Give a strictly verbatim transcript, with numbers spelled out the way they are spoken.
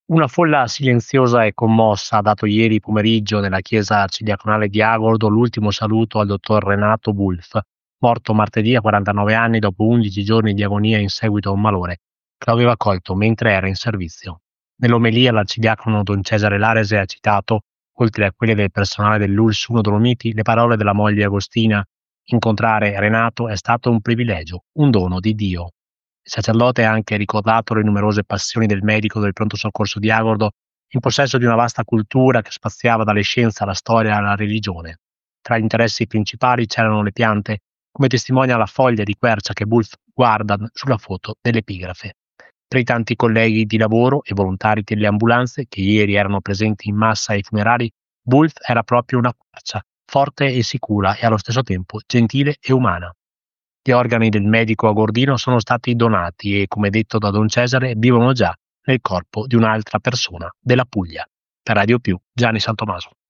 Una folla silenziosa e commossa ha dato ieri pomeriggio nella chiesa arcidiaconale di Agordo l'ultimo saluto al dottor Renato Bulff, morto martedì a quarantanove anni dopo undici giorni di agonia in seguito a un malore che lo aveva colto mentre era in servizio. Nell'omelia l'arcidiacono Don Cesare Larese ha citato, oltre a quelle del personale dell'U L S uno Dolomiti, le parole della moglie Agostina: incontrare Renato è stato un privilegio, un dono di Dio. Il sacerdote ha anche ricordato le numerose passioni del medico del pronto soccorso di Agordo, in possesso di una vasta cultura che spaziava dalle scienze alla storia e alla religione. Tra gli interessi principali c'erano le piante, come testimonia la foglia di quercia che Bulff guarda sulla foto dell'epigrafe. Tra i tanti colleghi di lavoro e volontari delle ambulanze che ieri erano presenti in massa ai funerali, Bulff era proprio una quercia, forte e sicura e allo stesso tempo gentile e umana. Gli organi del medico agordino sono stati donati e, come detto da Don Cesare, vivono già nel corpo di un'altra persona della Puglia. Per Radio Più, Gianni Santomaso.